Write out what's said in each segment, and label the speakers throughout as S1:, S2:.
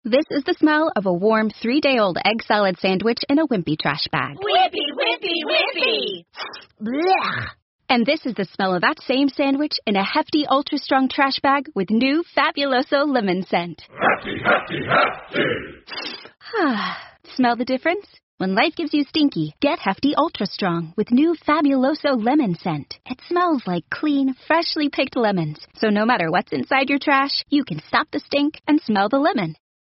S1: This is the smell of a warm 3-day-old egg salad sandwich in a Wimpy trash bag.
S2: Wimpy, Wimpy, Wimpy!
S1: Blech. And this is the smell of that same sandwich in a hefty, ultra-strong trash bag with new Fabuloso lemon scent.
S3: Hefty, hefty, hefty!
S1: Smell the difference? When life gives you stinky, get Hefty Ultra Strong with new Fabuloso lemon scent. It smells like clean, freshly picked lemons. So no matter what's inside your trash, you can stop the stink and smell the lemon.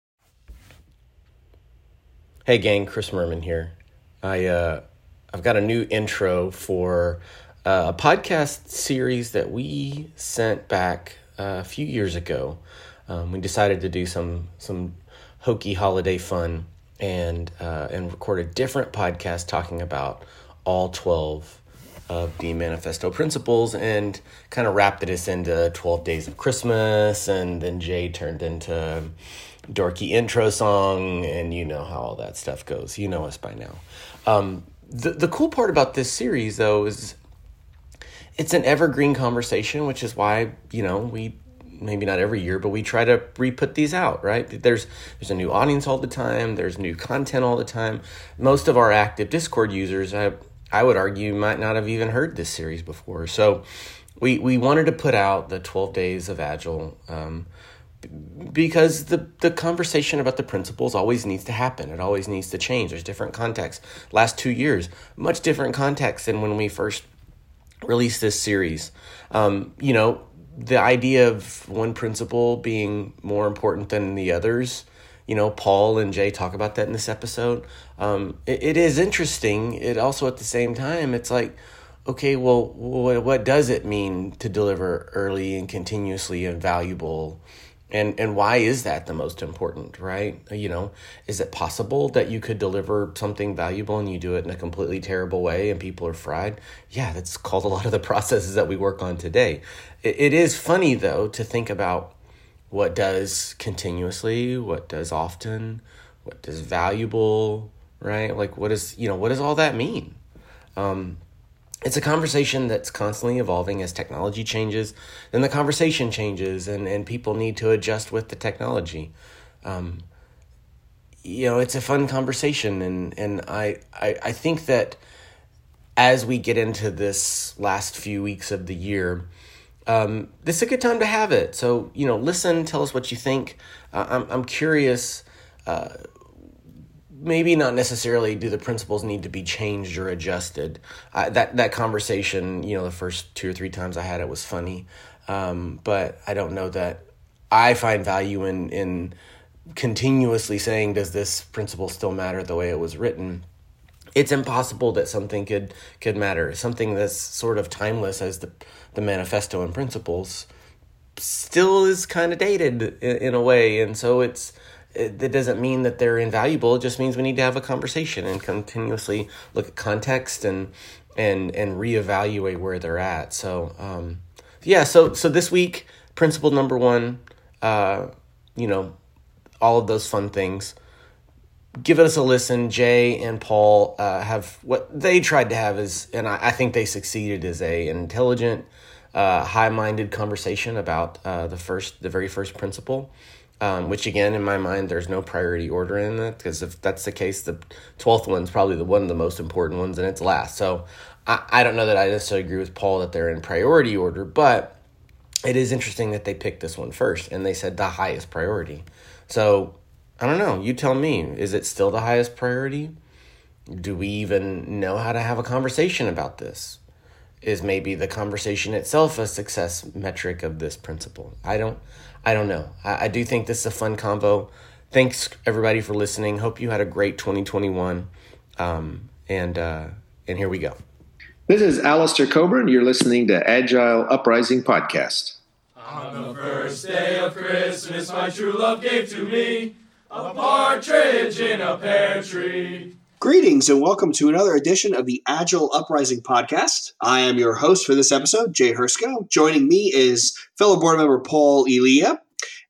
S4: Hey gang, Chris Merman here. I've got a new intro for a podcast series that we sent back a few years ago. We decided to do some hokey holiday fun and record a different podcast talking about all 12 of the Manifesto principles and kind of wrapped this into 12 Days of Christmas, and then Jay turned into dorky intro song, and you know how all that stuff goes. You know us by now. The cool part about this series, though, is it's an evergreen conversation, which is why, we maybe not every year, but we try to re-put these out, right? There's a new audience all the time. There's new content all the time. Most of our active Discord users, I would argue, might not have even heard this series before. So we wanted to put out the 12 Days of Agile because the conversation about the principles always needs to happen. It always needs to change. There's different contexts. Last 2 years, much different context than when we first released this series. The idea of one principle being more important than the others, Paul and Jay talk about that in this episode. It is interesting. It also, at the same time, it's like, okay, well, what does it mean to deliver early and continuously and valuable? And why is that the most important, right? Is it possible that you could deliver something valuable and you do it in a completely terrible way and people are fried? Yeah, that's called a lot of the processes that we work on today. It is funny, though, to think about what does continuously, what does often, what does valuable, right? Like, what does all that mean? It's a conversation that's constantly evolving as technology changes. Then the conversation changes, and people need to adjust with the technology. It's a fun conversation, and I think that as we get into this last few weeks of the year, this is a good time to have it. So, listen, tell us what you think. I'm curious. Maybe not necessarily do the principles need to be changed or adjusted. That conversation, the first 2 or 3 times I had it was funny. But I don't know that I find value in continuously saying, does this principle still matter the way it was written? It's impossible that something could matter. Something that's sort of timeless as the Manifesto and principles still is kind of dated in a way. And so that doesn't mean that they're invaluable. It just means we need to have a conversation and continuously look at context and reevaluate where they're at. So, so this week, principle number 1, all of those fun things. Give us a listen. Jay and Paul have what they tried to have and I think they succeeded, as an intelligent, high-minded conversation about the very first principle. Which, again, in my mind, there's no priority order in it, because if that's the case, the 12th one's probably one of the most important ones, and it's last. So I don't know that I necessarily agree with Paul that they're in priority order, but it is interesting that they picked this one first, and they said the highest priority. So I don't know. You tell me. Is it still the highest priority? Do we even know how to have a conversation about this? Is maybe the conversation itself a success metric of this principle? I don't know. I do think this is a fun convo. Thanks, everybody, for listening. Hope you had a great 2021. And here we go.
S5: This is Alistair Coburn. You're listening to Agile Uprising Podcast.
S3: On the first day of Christmas, my true love gave to me a partridge in a pear tree.
S6: Greetings and welcome to another edition of the Agile Uprising Podcast. I am your host for this episode, Jay Hersko. Joining me is fellow board member Paul Elia.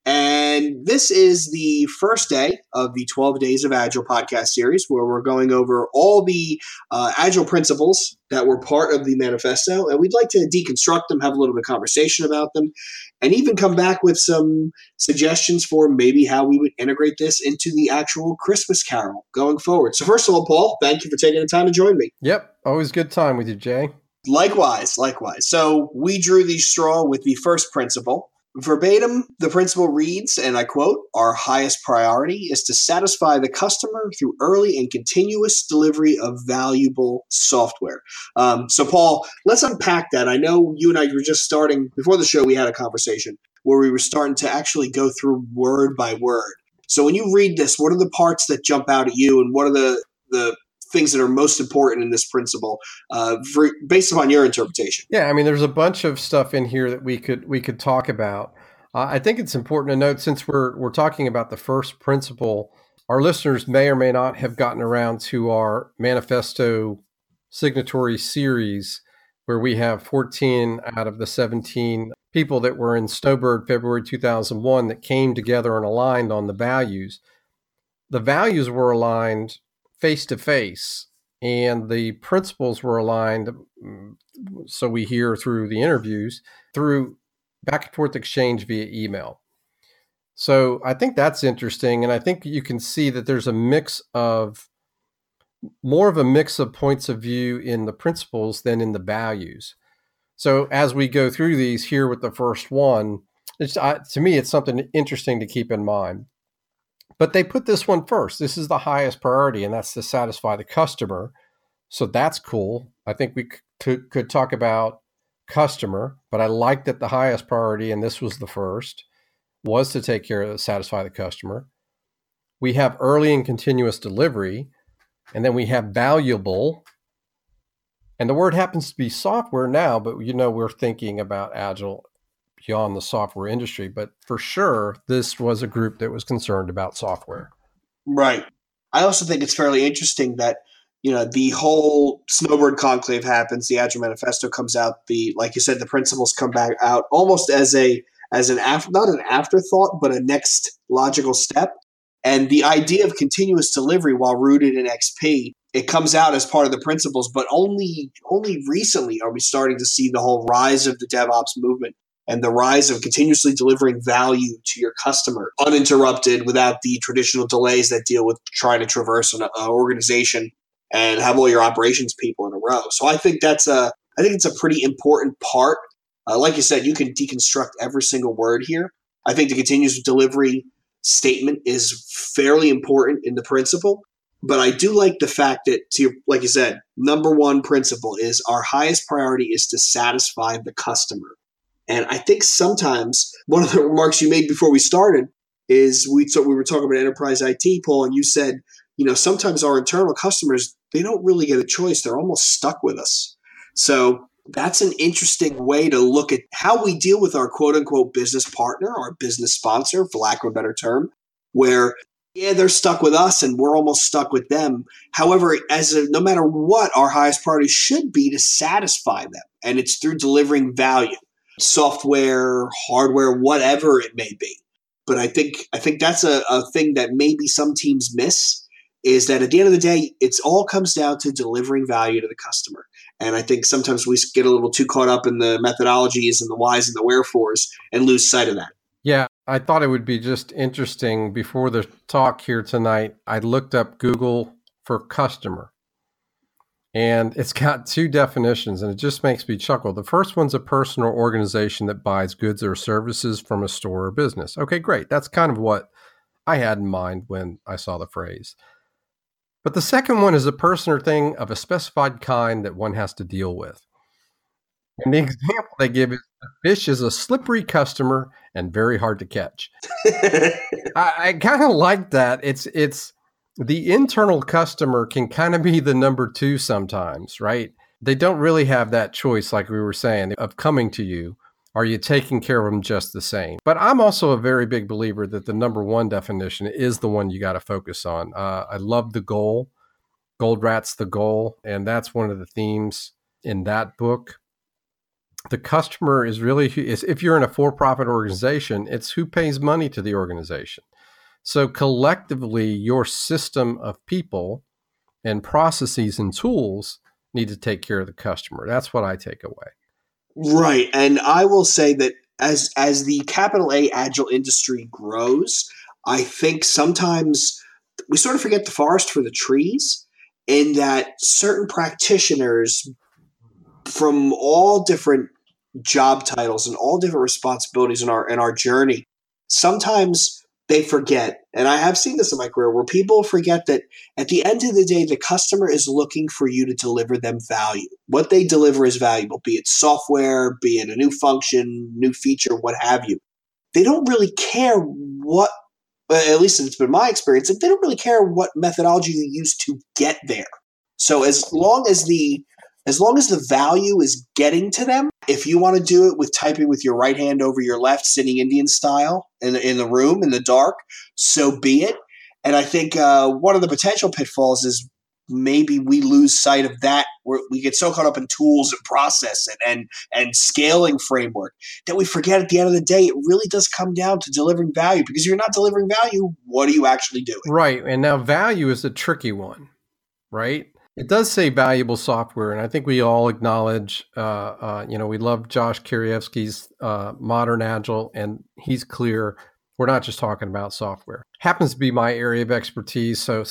S6: And this is the first day of the 12 Days of Agile podcast series, where we're going over all the Agile principles that were part of the manifesto. And we'd like to deconstruct them, have a little bit of conversation about them, and even come back with some suggestions for maybe how we would integrate this into the actual Christmas Carol going forward. So first of all, Paul, thank you for taking the time to join me.
S7: Yep. Always good time with you, Jay.
S6: Likewise. So we drew the straw with the first principle. Verbatim, the principle reads, and I quote, "Our highest priority is to satisfy the customer through early and continuous delivery of valuable software." So, Paul, let's unpack that. I know you and I were just starting, before the show, we had a conversation where we were starting to actually go through word by word. So when you read this, what are the parts that jump out at you, and what are the things that are most important in this principle, based upon your interpretation?
S7: Yeah, I mean, there's a bunch of stuff in here that we could talk about. I think it's important to note, since we're talking about the first principle, our listeners may or may not have gotten around to our manifesto signatory series, where we have 14 out of the 17 people that were in Snowbird February 2001 that came together and aligned on the values. The values were aligned face to face, and the principles were aligned, so we hear through the interviews, through back and forth exchange via email. So I think that's interesting, and I think you can see that there's more of a mix of points of view in the principles than in the values. So as we go through these here with the first one, to me, it's something interesting to keep in mind. But they put this one first. This is the highest priority, and that's to satisfy the customer. So that's cool. I think we could talk about customer, but I like that the highest priority, and this was the first, was to take care of, satisfy the customer. We have early and continuous delivery, and then we have valuable. And the word happens to be software now, but we're thinking about Agile beyond the software industry, but for sure, this was a group that was concerned about software.
S6: Right. I also think it's fairly interesting that, the whole Snowbird conclave happens, the Agile Manifesto comes out, like you said, the principles come back out almost as not an afterthought, but a next logical step. And the idea of continuous delivery, while rooted in XP, it comes out as part of the principles, but only recently are we starting to see the whole rise of the DevOps movement and the rise of continuously delivering value to your customer, uninterrupted, without the traditional delays that deal with trying to traverse an organization and have all your operations people in a row. So I think it's a pretty important part. Like you said, you can deconstruct every single word here. I think the continuous delivery statement is fairly important in the principle, but I do like the fact that, like you said, number one principle is our highest priority is to satisfy the customer. And I think sometimes one of the remarks you made before we started is we were talking about enterprise IT, Paul, and you said, sometimes our internal customers, they don't really get a choice. They're almost stuck with us. So that's an interesting way to look at how we deal with our quote unquote business partner, our business sponsor, for lack of a better term, where, they're stuck with us and we're almost stuck with them. However, no matter what, our highest priority should be to satisfy them. And it's through delivering value. Software, hardware, whatever it may be. But I think that's a thing that maybe some teams miss, is that at the end of the day, it all comes down to delivering value to the customer. And I think sometimes we get a little too caught up in the methodologies and the whys and the wherefores and lose sight of that.
S7: Yeah, I thought it would be just interesting before the talk here tonight. I looked up Google for customer. And it's got two definitions, and it just makes me chuckle. The first one's a person or organization that buys goods or services from a store or business. Okay, great. That's kind of what I had in mind when I saw the phrase. But the second one is a person or thing of a specified kind that one has to deal with. And the example they give is a fish is a slippery customer and very hard to catch. I kind of like that. It's the internal customer can kind of be the number two sometimes, right? They don't really have that choice, like we were saying, of coming to you. Are you taking care of them just the same? But I'm also a very big believer that the number one definition is the one you got to focus on. I love the goal. Goldrat's the goal. And that's one of the themes in that book. the customer is really, if you're in a for-profit organization, it's who pays money to the organization. So collectively, your system of people and processes and tools need to take care of the customer. That's what I take away.
S6: Right. And I will say that as the capital A agile industry grows, I think sometimes we sort of forget the forest for the trees, in that certain practitioners from all different job titles and all different responsibilities in our journey, sometimes they forget, and I have seen this in my career, where people forget that at the end of the day, the customer is looking for you to deliver them value. What they deliver is valuable, be it software, be it a new function, new feature, what have you. They don't really care what, at least it's been my experience, they don't really care what methodology you use to get there. So as long as the value is getting to them, if you want to do it with typing with your right hand over your left, sitting Indian style in the room in the dark, so be it. And I think one of the potential pitfalls is maybe we lose sight of that, where we get so caught up in tools and process and scaling framework that we forget at the end of the day, it really does come down to delivering value. Because if you're not delivering value, what are you actually doing?
S7: Right. And now value is a tricky one, right? It does say valuable software, and I think we all acknowledge, we love Josh Kirievsky's Modern Agile, and he's clear. We're not just talking about software. Happens to be my area of expertise. So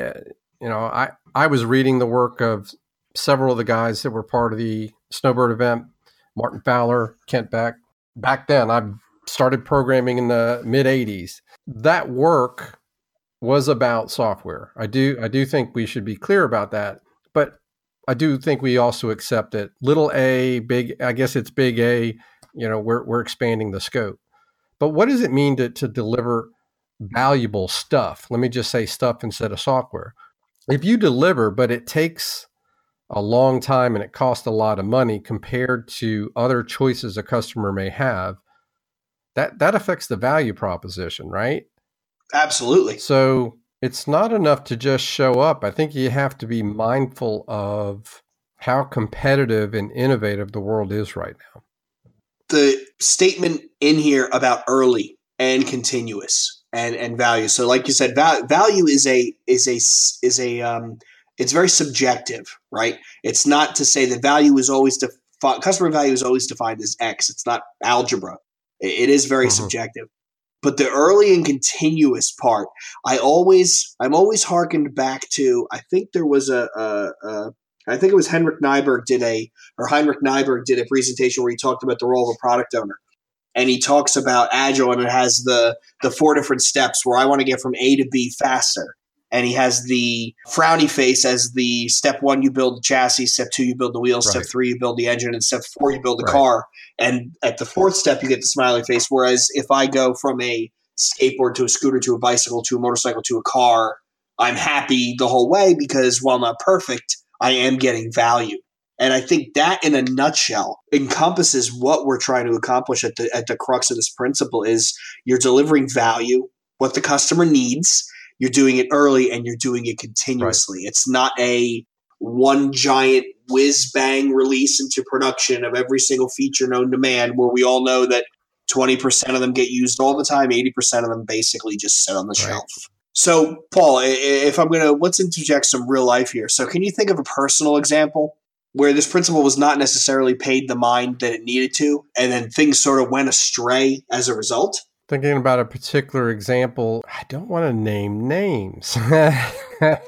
S7: I was reading the work of several of the guys that were part of the Snowbird event, Martin Fowler, Kent Beck. Back then, I started programming in the mid-'80s. That work was about software. I do think we should be clear about that, but I do think we also accept that little a, big, I guess it's big A, we're expanding the scope. But what does it mean to deliver valuable stuff? Let me just say stuff instead of software. If you deliver, but it takes a long time and it costs a lot of money compared to other choices a customer may have, that affects the value proposition, right?
S6: Absolutely.
S7: So it's not enough to just show up. I think you have to be mindful of how competitive and innovative the world is right now.
S6: The statement in here about early and continuous and value. So like you said, value is it's very subjective, right? It's not to say that value is always customer value is always defined as X. It's not algebra. It is very subjective. But the early and continuous part, I'm always hearkened back to. I think there was I think it was Heinrich Nyberg did a presentation where he talked about the role of a product owner, and he talks about Agile, and it has the 4 different steps where I want to get from A to B faster. And he has the frowny face as the step 1, you build the chassis, step 2, you build the wheels,
S7: right.
S6: Step 3, you build the engine, and step 4, you build the car. And at the 4th step, you get the smiley face. Whereas if I go from a skateboard to a scooter to a bicycle to a motorcycle to a car, I'm happy the whole way because while not perfect, I am getting value. And I think that in a nutshell encompasses what we're trying to accomplish at the crux of this principle is you're delivering value, what the customer needs. You're doing it early and you're doing it continuously. Right. It's not a one giant whiz bang release into production of every single feature known to man, where we all know that 20% of them get used all the time, 80% of them basically just sit on the shelf. So, Paul, let's interject some real life here. So can you think of a personal example where this principle was not necessarily paid the mind that it needed to, and then things sort of went astray as a result?
S7: Thinking about a particular example, I don't want to name names, but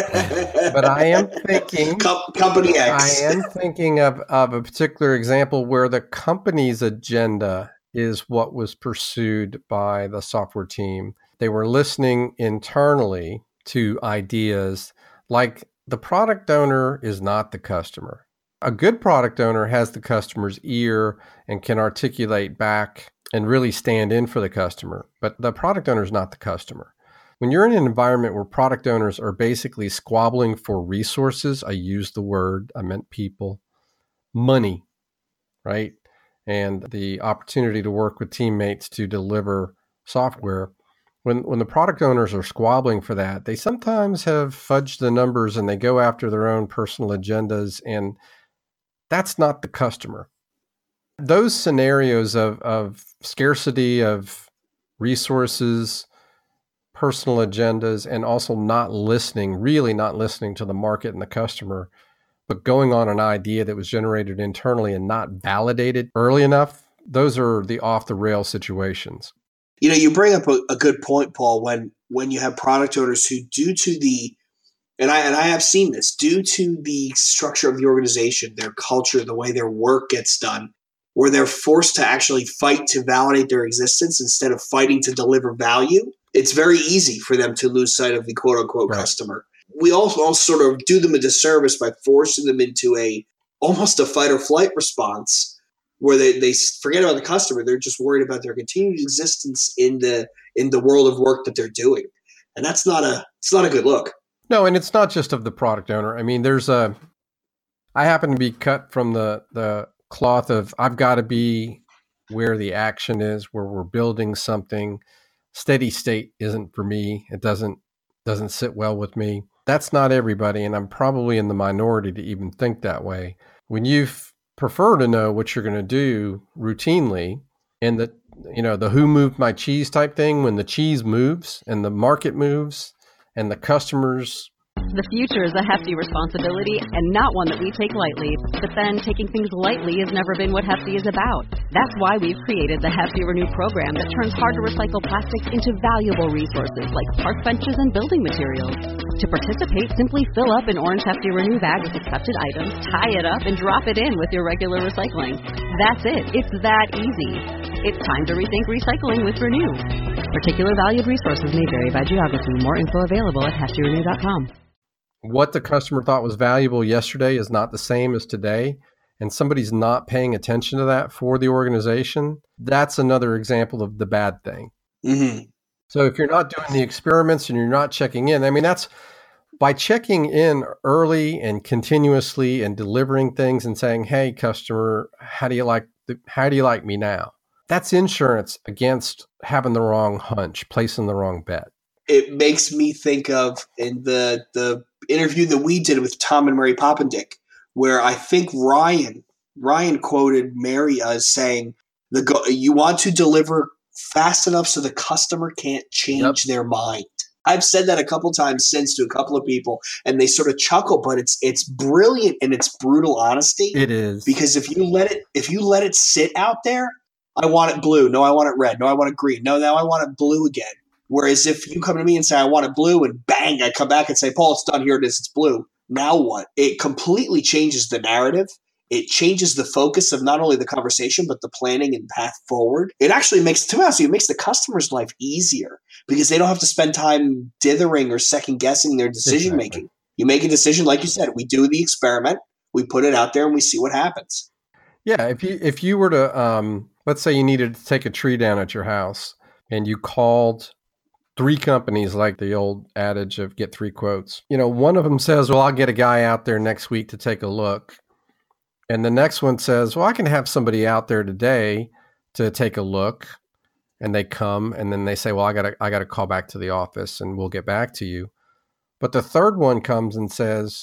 S7: I am thinking
S6: Company X.
S7: I am thinking of a particular example where the company's agenda is what was pursued by the software team. They were listening internally to ideas, like the product owner is not the customer. A good product owner has the customer's ear and can articulate back and really stand in for the customer. But the product owner is not the customer. When you're in an environment where product owners are basically squabbling for resources, I used the word, I meant people, money, right? And the opportunity to work with teammates to deliver software. When the product owners are squabbling for that, they sometimes have fudged the numbers and they go after their own personal agendas, and that's not the customer. Those scenarios of scarcity of resources, personal agendas, and also really not listening to the market and the customer, but going on an idea that was generated internally and not validated early enough, those are the off-the-rail situations.
S6: You bring up a good point, Paul, when you have product owners who, due to the and I have seen this, due to the structure of the organization, their culture, the way their work gets done, where they're forced to actually fight to validate their existence instead of fighting to deliver value, it's very easy for them to lose sight of the quote-unquote customer. We also sort of do them a disservice by forcing them into almost a fight or flight response where they forget about the customer. They're just worried about their continued existence in the world of work that they're doing. And it's not a good look.
S7: No, and it's not just of the product owner. I mean, I happen to be cut from the cloth of I've got to be where the action is, where we're building something. Steady state isn't for me. It doesn't sit well with me. That's not everybody, and I'm probably in the minority to even think that way. When you prefer to know what you're going to do routinely, and the who moved my cheese type thing, when the cheese moves and the market moves and the customers.
S8: The future is a hefty responsibility and not one that we take lightly. But then taking things lightly has never been what Hefty is about. That's why we've created the Hefty Renew program that turns hard-to-recycle plastics into valuable resources like park benches and building materials. To participate, simply fill up an orange Hefty Renew bag with accepted items, tie it up, and drop it in with your regular recycling. That's it. It's that easy. It's time to rethink recycling with Renew. Particular valued resources may vary by geography. More info available at heftyrenew.com.
S7: What the customer thought was valuable yesterday is not the same as today, and somebody's not paying attention to that for the organization. That's another example of the bad thing.
S6: Mm-hmm.
S7: So if you're not doing the experiments and you're not checking in, I mean, that's by checking in early and continuously and delivering things and saying, "Hey, customer, how do you like me now?" That's insurance against having the wrong hunch, placing the wrong bet.
S6: It makes me think of in the interview that we did with Tom and Mary Poppendick, where I think Ryan quoted Mary as saying, "You want to deliver fast enough so the customer can't change their mind." I've said that a couple times since to a couple of people, and they sort of chuckle, but it's brilliant in its brutal honesty.
S7: It is,
S6: because if you let it sit out there, I want it blue. No, I want it red. No, I want it green. No, now I want it blue again. Whereas if you come to me and say, I want it blue, and bang, I come back and say, Paul, it's done. Here it is. It's blue. Now what? It completely changes the narrative. It changes the focus of not only the conversation, but the planning and path forward. It actually makes the customer's life easier because they don't have to spend time dithering or second guessing their decision making. Exactly. You make a decision, like you said, we do the experiment, we put it out there, and we see what happens.
S7: Yeah. If you were to, let's say you needed to take a tree down at your house and you called 3 companies, like the old adage of get 3 quotes. One of them says, well, I'll get a guy out there next week to take a look. And the next one says, well, I can have somebody out there today to take a look. And they come and then they say, well, I got to call back to the office and we'll get back to you. But the third one comes and says,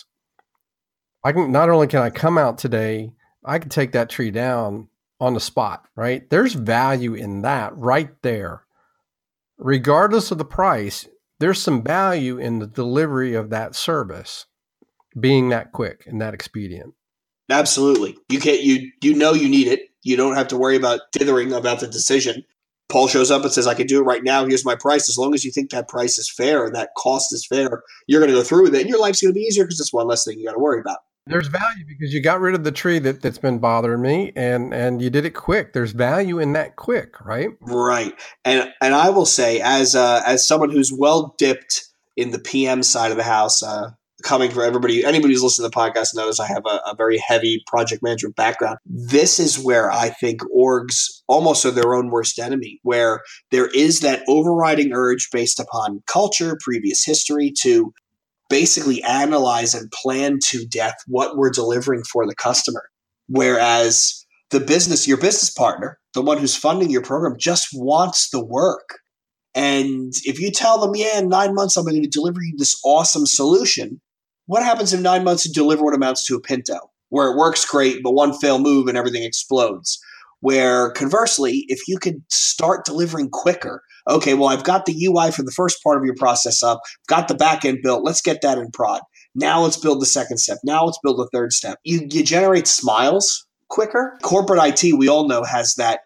S7: not only can I come out today, I can take that tree down on the spot, right? There's value in that right there. Regardless of the price, there's some value in the delivery of that service being that quick and that expedient.
S6: Absolutely. You need it. You don't have to worry about dithering about the decision. Paul shows up and says, I can do it right now. Here's my price. As long as you think that price is fair and that cost is fair, you're going to go through with it and your life's going to be easier because it's one less thing you got to worry about.
S7: There's value because you got rid of the tree that's been bothering me and you did it quick. There's value in that quick, right?
S6: Right. And I will say, as someone who's well dipped in the PM side of the house, coming from anybody who's listening to the podcast knows I have a very heavy project management background. This is where I think orgs almost are their own worst enemy, where there is that overriding urge based upon culture, previous history, to basically analyze and plan to death what we're delivering for the customer. Whereas your business partner, the one who's funding your program, just wants the work. And if you tell them, in 9 months, I'm going to deliver you this awesome solution, what happens in 9 months to deliver what amounts to a Pinto, where it works great, but one fail move and everything explodes? Where conversely, if you could start delivering quicker, okay, well, I've got the UI for the first part of your process up, got the back end built, let's get that in prod. Now let's build the second step. Now let's build the third step. You generate smiles quicker. Corporate IT, we all know, has that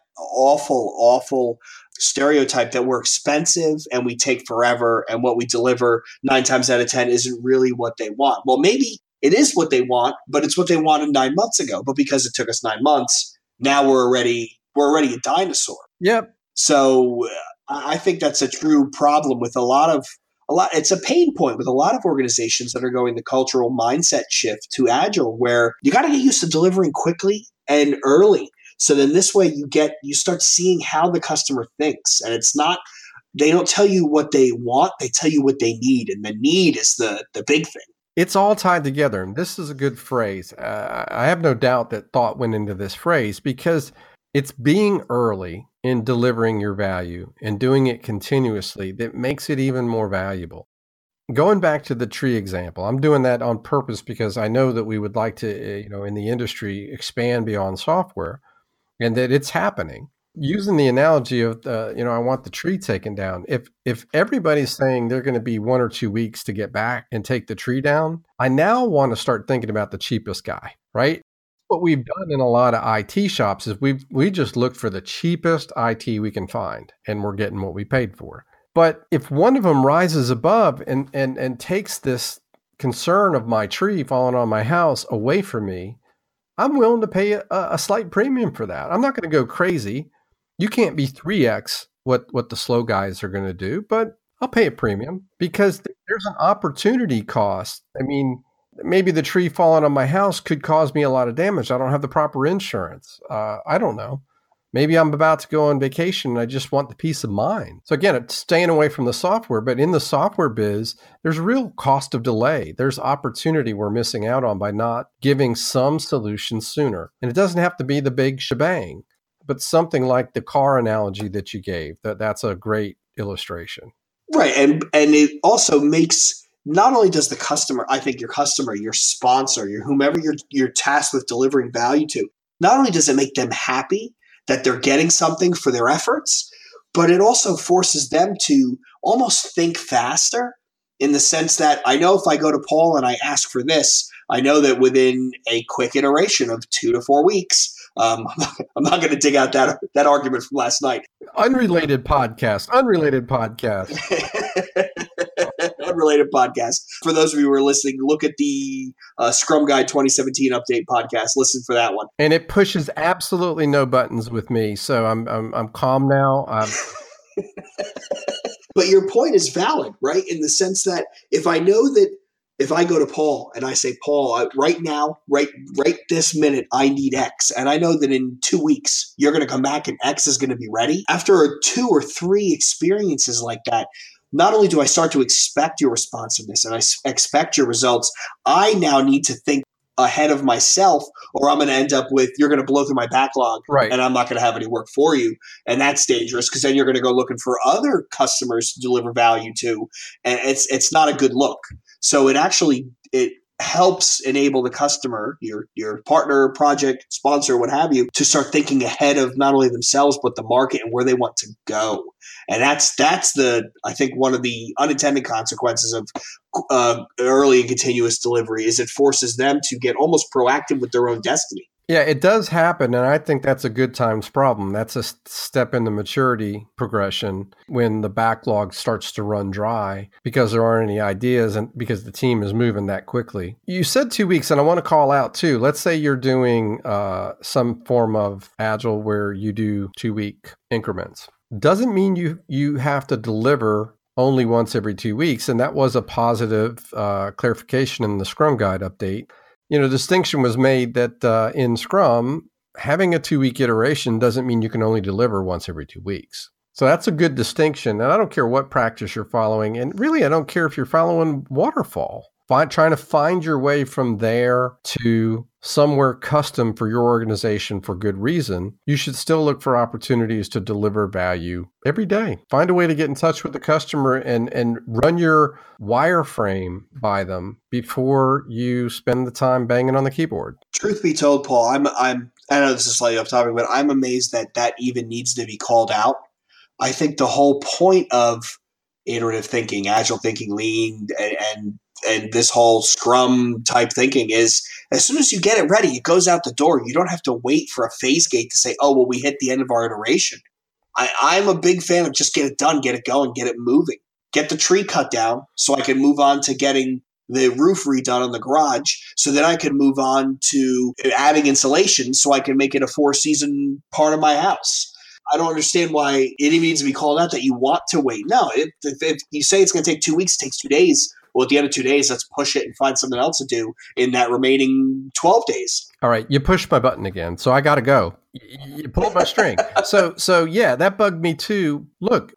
S6: awful stereotype that we're expensive and we take forever, and what we deliver 9 times out of 10 isn't really what they want. Well, maybe it is what they want, but it's what they wanted 9 months ago. But because it took us 9 months, now we're already a dinosaur.
S7: Yep.
S6: So I think that's a true problem with a lot. It's a pain point with a lot of organizations that are going the cultural mindset shift to Agile, where you got to get used to delivering quickly and early. So then this way you start seeing how the customer thinks. And it's not, they don't tell you what they want, they tell you what they need. And the need is the big thing.
S7: It's all tied together. And this is a good phrase. I have no doubt that thought went into this phrase, because it's being early in delivering your value and doing it continuously that makes it even more valuable. Going back to the tree example, I'm doing that on purpose because I know that we would like to, in the industry, expand beyond software, and that it's happening. Using the analogy of, I want the tree taken down. If everybody's saying they're going to be 1 or 2 weeks to get back and take the tree down, I now want to start thinking about the cheapest guy, right? What we've done in a lot of IT shops is we just looked for the cheapest IT we can find, and we're getting what we paid for. But if one of them rises above and takes this concern of my tree falling on my house away from me, I'm willing to pay a slight premium for that. I'm not going to go crazy. You can't be 3x what the slow guys are going to do, but I'll pay a premium because there's an opportunity cost. I mean, maybe the tree falling on my house could cause me a lot of damage. I don't have the proper insurance. I don't know. Maybe I'm about to go on vacation and I just want the peace of mind. So again, it's staying away from the software, but in the software biz, there's real cost of delay. There's opportunity we're missing out on by not giving some solutions sooner. And it doesn't have to be the big shebang, but something like the car analogy that you gave, that's a great illustration.
S6: Right. And it also makes, not only does the customer, I think your customer, your sponsor, whomever you're tasked with delivering value to, not only does it make them happy that they're getting something for their efforts, but it also forces them to almost think faster, in the sense that I know if I go to Paul and I ask for this, I know that within a quick iteration of 2 to 4 weeks, I'm not going to dig out that argument from last night.
S7: Unrelated podcast. Unrelated podcast.
S6: For those of you who are listening, look at the Scrum Guide 2017 update podcast. Listen for that one.
S7: And it pushes absolutely no buttons with me, so I'm calm now.
S6: But your point is valid, right? In the sense that if I know that if I go to Paul and I say, Paul, right now, right this minute, I need X. And I know that in 2 weeks, you're going to come back and X is going to be ready. After 2 or 3 experiences like that, not only do I start to expect your responsiveness and I expect your results, I now need to think ahead of myself, or I'm going to end up with, you're going to blow through my backlog,
S7: right,
S6: and I'm not going to have any work for you. And that's dangerous, because then you're going to go looking for other customers to deliver value to. And it's not a good look. So it helps enable the customer, your partner, project, sponsor, what have you, to start thinking ahead of not only themselves, but the market and where they want to go. And that's I think one of the unintended consequences of early and continuous delivery is it forces them to get almost proactive with their own destiny.
S7: Yeah, it does happen, and I think that's a good times problem. That's a step in the maturity progression when the backlog starts to run dry because there aren't any ideas and because the team is moving that quickly. You said 2 weeks, and I want to call out too. Let's say you're doing some form of Agile where you do 2-week increments. Doesn't mean you have to deliver only once every 2 weeks, and that was a positive clarification in the Scrum Guide update. Distinction was made that in Scrum, having a 2-week iteration doesn't mean you can only deliver once every 2 weeks. So that's a good distinction. And I don't care what practice you're following. And really, I don't care if you're following waterfall. Trying to find your way from there to somewhere custom for your organization for good reason, you should still look for opportunities to deliver value every day. Find a way to get in touch with the customer and run your wireframe by them before you spend the time banging on the keyboard.
S6: Truth be told, Paul, I'm I know this is slightly off topic, but I'm amazed that even needs to be called out. I think the whole point of iterative thinking, agile thinking, lean, and this whole Scrum type thinking is as soon as you get it ready, it goes out the door. You don't have to wait for a phase gate to say, oh, well, we hit the end of our iteration. I'm a big fan of just get it done, get it going, get it moving. Get the tree cut down so I can move on to getting the roof redone on the garage, so then I can move on to adding insulation so I can make it a 4-season part of my house. I don't understand why it even needs to be called out that you want to wait. No, if you say it's going to take 2 weeks, it takes 2 days. Well, at the end of 2 days, let's push it and find something else to do in that remaining 12 days.
S7: All right, you pushed my button again, so I got to go. You pulled my string. So yeah, that bugged me too. Look,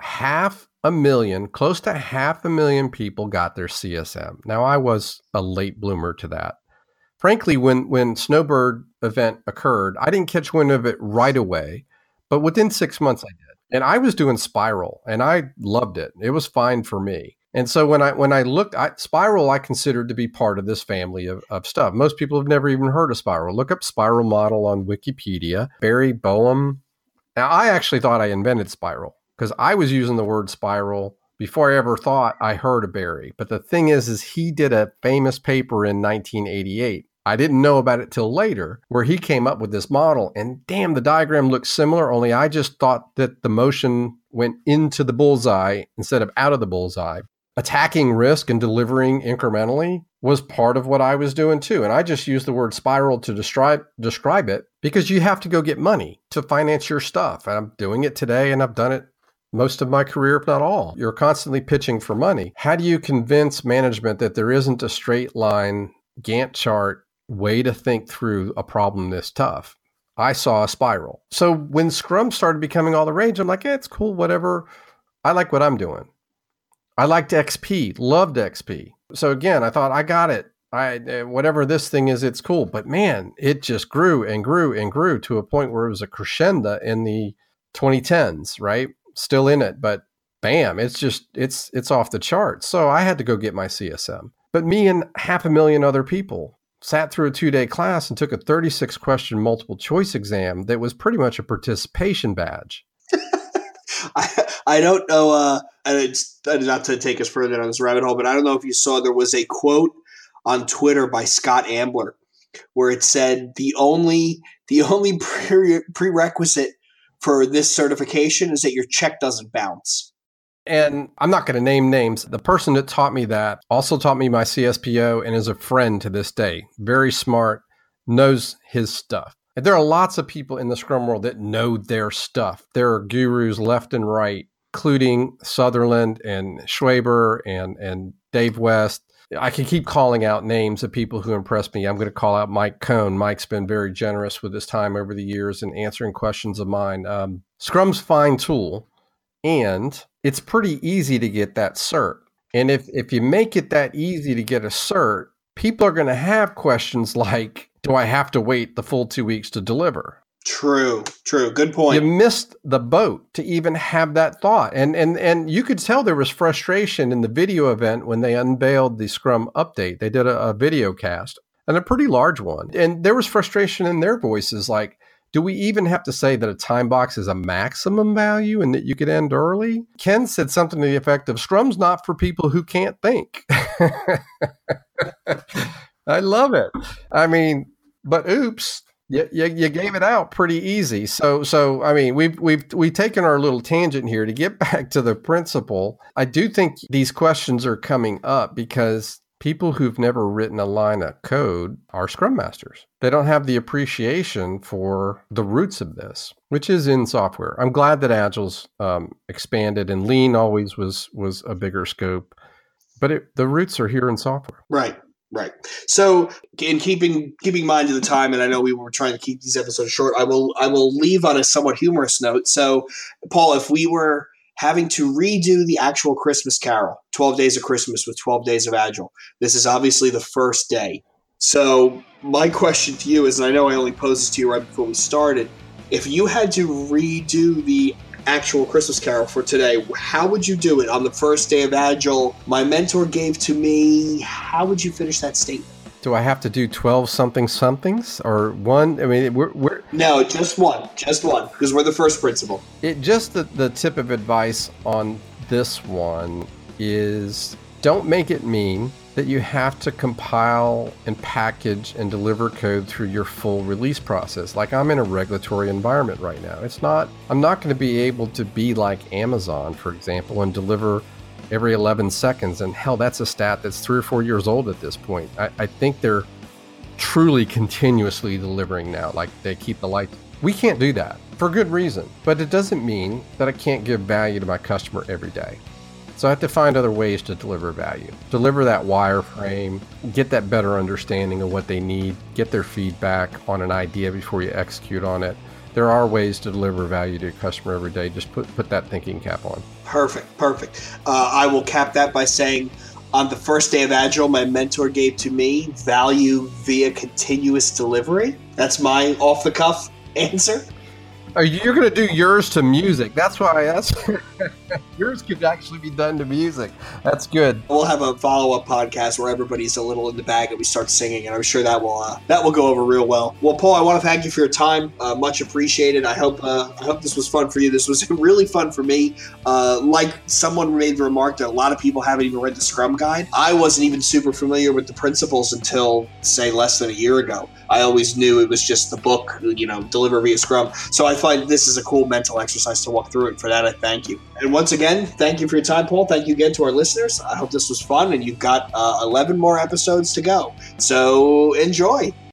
S7: 500,000, close to 500,000 people got their CSM. Now, I was a late bloomer to that. Frankly, when Snowbird event occurred, I didn't catch wind of it right away, but within 6 months I did. And I was doing Spiral, and I loved it. It was fine for me. And so when I looked at Spiral, I considered to be part of this family of stuff. Most people have never even heard of Spiral. Look up Spiral model on Wikipedia. Barry Boehm. Now, I actually thought I invented Spiral because I was using the word spiral before I ever thought I heard of Barry. But the thing is he did a famous paper in 1988. I didn't know about it till later, where he came up with this model. And damn, the diagram looks similar, only I just thought that the motion went into the bullseye instead of out of the bullseye. Attacking risk and delivering incrementally was part of what I was doing too. And I just used the word spiral to describe it because you have to go get money to finance your stuff. And I'm doing it today, and I've done it most of my career, if not all. You're constantly pitching for money. How do you convince management that there isn't a straight line Gantt chart way to think through a problem this tough? I saw a spiral. So when Scrum started becoming all the rage, I'm like, it's cool, whatever. I like what I'm doing. I liked XP, loved XP. So again, I thought, I got it. Whatever this thing is, it's cool. But man, it just grew and grew and grew to a point where it was a crescendo in the 2010s, right? Still in it, but bam, it's off the charts. So I had to go get my CSM. But me and 500,000 other people sat through a 2-day class and took a 36-question multiple choice exam that was pretty much a participation badge.
S6: I don't know, it's not to take us further down this rabbit hole, but I don't know if you saw there was a quote on Twitter by Scott Ambler where it said the only prerequisite for this certification is that your check doesn't bounce.
S7: And I'm not going to name names. The person that taught me that also taught me my CSPO and is a friend to this day. Very smart, knows his stuff. And there are lots of people in the Scrum world that know their stuff. There are gurus left and right, including Sutherland and Schwaber and Dave West. I can keep calling out names of people who impressed me. I'm going to call out Mike Cohn. Mike's been very generous with his time over the years and answering questions of mine. Scrum's fine tool, and it's pretty easy to get that cert. And if you make it that easy to get a cert, people are going to have questions like, do I have to wait the full 2 weeks to deliver?
S6: True. Good point.
S7: You missed the boat to even have that thought. And you could tell there was frustration in the video event when they unveiled the Scrum update. They did a video cast, and a pretty large one. And there was frustration in their voices like, do we even have to say that a time box is a maximum value and that you could end early? Ken said something to the effect of, Scrum's not for people who can't think. I love it. I mean, but oops, you gave it out pretty easy. So I mean, we've taken our little tangent here to get back to the principle. I do think these questions are coming up because people who've never written a line of code are Scrum Masters. They don't have the appreciation for the roots of this, which is in software. I'm glad that Agile's expanded, and Lean always was a bigger scope, but the roots are here in software.
S6: Right. So, in keeping mind of the time, and I know we were trying to keep these episodes short, I will leave on a somewhat humorous note. So, Paul, if we were having to redo the actual Christmas Carol, 12 Days of Christmas with 12 Days of Agile, this is obviously the first day. So, my question to you is, and I know I only posed this to you right before we started, if you had to redo the actual Christmas Carol for today, how would you do it on the first day of Agile? My mentor gave to me. How would you finish that statement?
S7: Do I have to do 12 somethings or one? I mean, we're
S6: No, just one, because we're the first principle.
S7: The tip of advice on this one is don't make it mean that you have to compile and package and deliver code through your full release process. Like I'm in a regulatory environment right now. I'm not going to be able to be like Amazon, for example, and deliver every 11 seconds. And hell, that's a stat that's 3 or 4 years old at this point. I think they're truly continuously delivering now. Like they keep the lights. We can't do that for good reason, but it doesn't mean that I can't give value to my customer every day. So I have to find other ways to deliver value. Deliver that wireframe, get that better understanding of what they need, get their feedback on an idea before you execute on it. There are ways to deliver value to your customer every day. Just put that thinking cap on.
S6: Perfect. I will cap that by saying, on the first day of Agile, my mentor gave to me value via continuous delivery. That's my off-the-cuff answer.
S7: You're going to do yours to music. That's why yours could actually be done to music. That's good.
S6: We'll have a follow-up podcast where everybody's a little in the bag and we start singing, and I'm sure that will go over real well. Well, Paul, I want to thank you for your time. Much appreciated. I hope this was fun for you. This was really fun for me. Like someone made the remark that a lot of people haven't even read the Scrum Guide. I wasn't even super familiar with the principles until, say, less than a year ago. I always knew it was just the book, Deliver via Scrum. So I find this is a cool mental exercise to walk through it. For that, I thank you. And once again, thank you for your time, Paul. Thank you again to our listeners. I hope this was fun, and you've got 11 more episodes to go. So enjoy.